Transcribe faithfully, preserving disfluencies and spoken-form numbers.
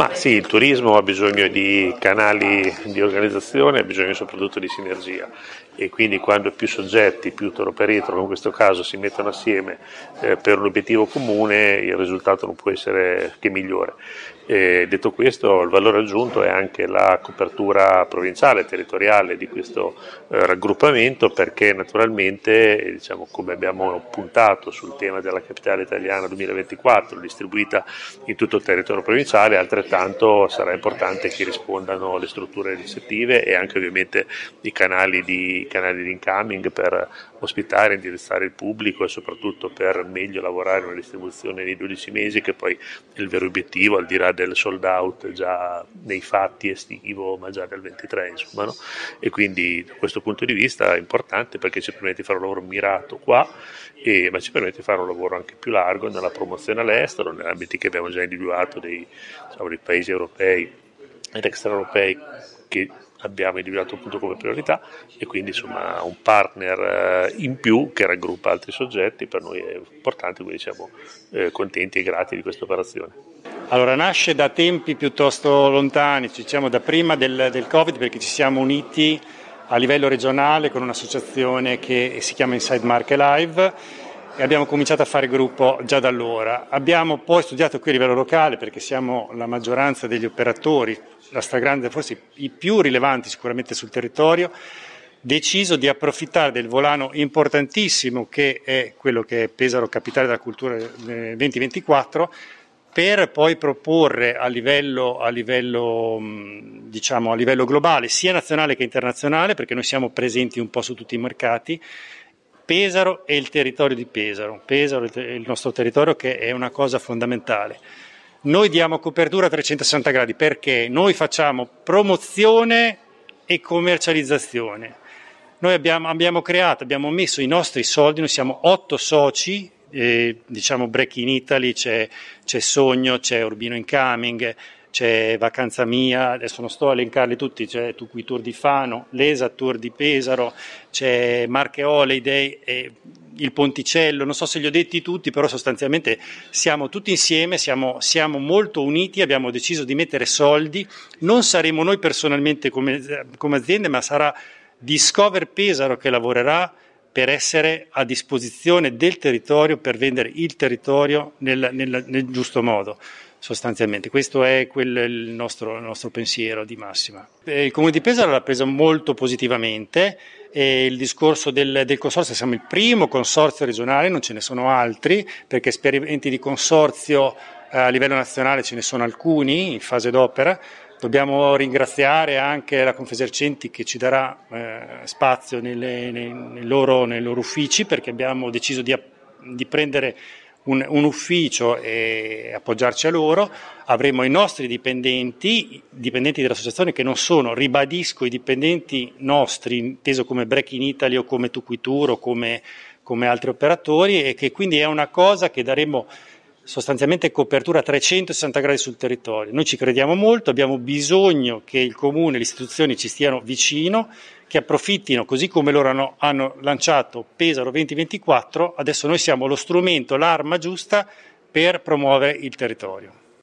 Ma sì, il turismo ha bisogno di canali di organizzazione, ha bisogno soprattutto di sinergia e quindi quando più soggetti, più tour operator in questo caso si mettono assieme eh, per un obiettivo comune, il risultato non può essere che migliore. E detto questo, il valore aggiunto è anche la copertura provinciale, territoriale di questo eh, raggruppamento, perché naturalmente, diciamo, come abbiamo puntato sul tema della capitale italiana duemilaventiquattro, distribuita in tutto il territorio provinciale, altrettanto sarà importante che rispondano le strutture ricettive e anche ovviamente i canali di, i canali di incoming per ospitare, indirizzare il pubblico e soprattutto per meglio lavorare una distribuzione di dodici mesi, che poi è il vero obiettivo, al di là del sold out già nei fatti estivo, ma già del ventitré, insomma, no? E quindi da questo punto di vista è importante perché ci permette di fare un lavoro mirato qua, e, ma ci permette di fare un lavoro anche più largo nella promozione all'estero, negli ambiti che abbiamo già individuato dei, diciamo, dei paesi europei ed extraeuropei che abbiamo individuato appunto come priorità, e quindi insomma un partner in più che raggruppa altri soggetti per noi è importante, quindi siamo eh, contenti e grati di questa operazione. Allora, nasce da tempi piuttosto lontani, diciamo da prima del, del Covid, perché ci siamo uniti a livello regionale con un'associazione che si chiama Inside Marche Live e abbiamo cominciato a fare gruppo già da allora. Abbiamo poi studiato qui a livello locale, perché siamo la maggioranza degli operatori, la stragrande, forse i più rilevanti sicuramente sul territorio, deciso di approfittare del volano importantissimo che è quello che è Pesaro Capitale della Cultura duemilaventiquattro, per poi proporre a livello, a livello, diciamo, a livello globale, sia nazionale che internazionale, perché noi siamo presenti un po' su tutti i mercati, Pesaro e il territorio di Pesaro, Pesaro è il nostro territorio, che è una cosa fondamentale. Noi diamo copertura a trecentosessanta gradi perché noi facciamo promozione e commercializzazione. Noi abbiamo, abbiamo creato, abbiamo messo i nostri soldi, noi siamo otto soci, eh, diciamo Break in Italy, c'è, c'è Sogno, c'è Urbino Incoming, c'è Vacanza Mia, adesso non sto a elencarli tutti, c'è Tuqui Tour di Fano, l'Esa Tour di Pesaro, c'è Marche Holiday, e il Ponticello, non so se li ho detti tutti, però sostanzialmente siamo tutti insieme, siamo, siamo molto uniti, abbiamo deciso di mettere soldi, non saremo noi personalmente come, come aziende, ma sarà Discover Pesaro che lavorerà per essere a disposizione del territorio, per vendere il territorio nel, nel, nel giusto modo. Sostanzialmente questo è quel, il, nostro, il nostro pensiero di massima. Il Comune di Pesaro l'ha preso molto positivamente, e il discorso del, del consorzio, siamo il primo consorzio regionale, non ce ne sono altri, perché esperimenti di consorzio a livello nazionale ce ne sono alcuni in fase d'opera. Dobbiamo ringraziare anche la Confesercenti che ci darà eh, spazio nelle, nei, nei, loro, nei loro uffici, perché abbiamo deciso di, di prendere Un, un ufficio e appoggiarci a loro. Avremo i nostri dipendenti, dipendenti dell'associazione, che non sono, ribadisco, i dipendenti nostri, inteso come Break in Italy o come Tuqui Tour o come, come altri operatori, e che quindi è una cosa che daremo sostanzialmente copertura a trecentosessanta gradi sul territorio. Noi ci crediamo molto, abbiamo bisogno che il Comune e le istituzioni ci stiano vicino, che approfittino, così come loro hanno, hanno lanciato Pesaro duemilaventiquattro, adesso noi siamo lo strumento, l'arma giusta per promuovere il territorio.